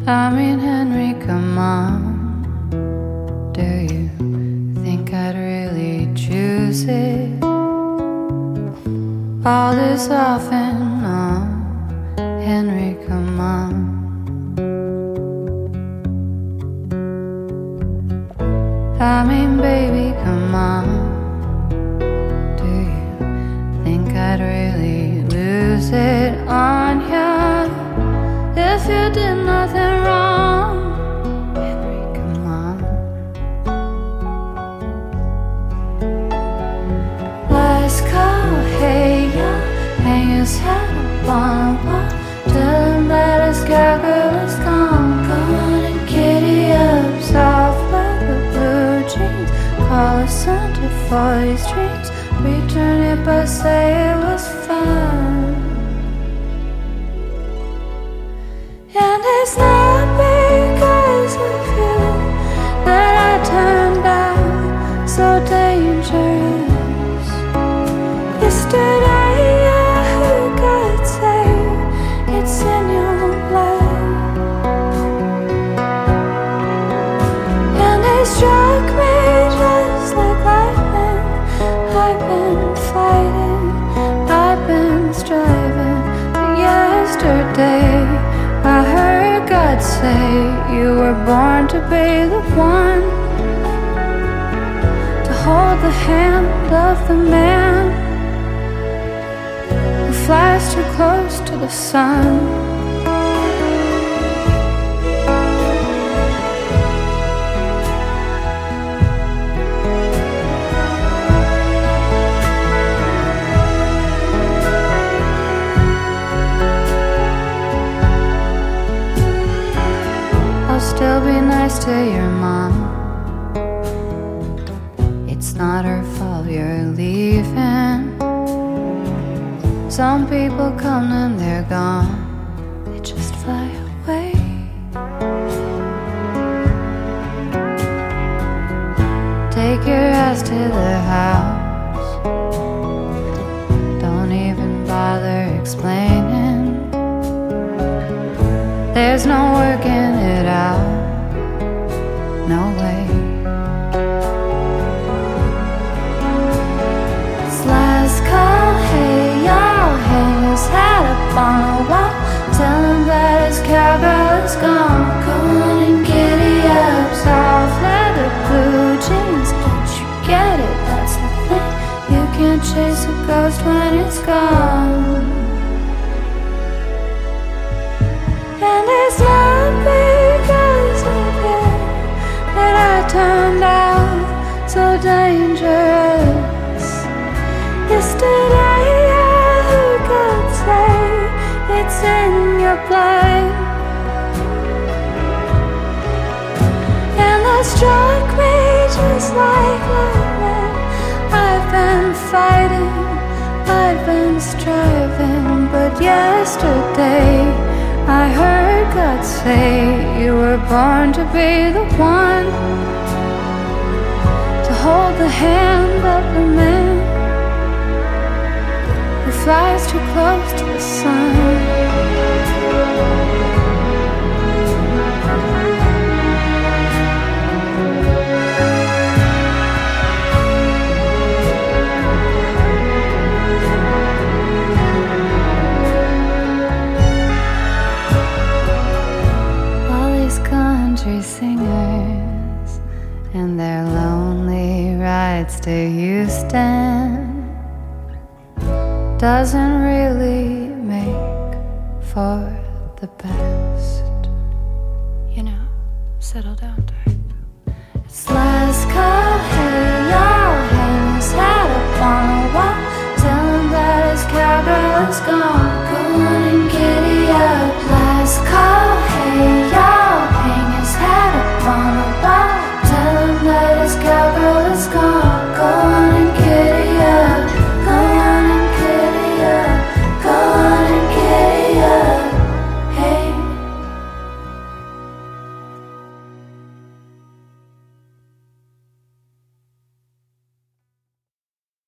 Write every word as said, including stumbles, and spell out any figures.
I mean, Henry, come on. Do you think I'd really choose it? All this off and on. Henry, come on. I mean, baby, come on. Do you think I'd really lose it on you if you did nothing wrong? Henry, come on. Let's go, hey, yo, hang his head up on a wall. Tell him that his cowgirl is gone. Come on and giddy up, soft leather, blue jeans. Call us Santa for these dreams. Return it but say it was fun. And it's not because of you that I turned out so dangerous. Yesterday I heard God say it's in your blood. And it struck me just like lightning. I've been fighting, I've been striving. But yesterday I heard God say you were born to be the one to hold the hand of the man who flies too close to the sun. Still be nice to your mom. It's not her fault you're leaving. Some people come and they're gone. They just fly away. Take your ass to the house. Don't even bother explaining. There's no working it out. No way. It's last call, hey y'all. Hang his hat up on a wall. Tell him that his cowgirl is gone. Come on and giddy up, soft leather, blue jeans. Don't you get it? That's the thing. You can't chase a ghost when it's gone. And it's not because of you that I turned out so dangerous. Yesterday I heard God say it's in your blood. And that struck me just like lightning. I've been fighting, I've been striving. But yesterday I heard God say you were born to be the one to hold the hand of the man who flies too close to the sun. Country singers and their lonely rides to Houston doesn't really make for the best. You know, settle down type. It's last call, hey y'all. Hang his hat up on a wall. Tell him that his cowgirl is gone.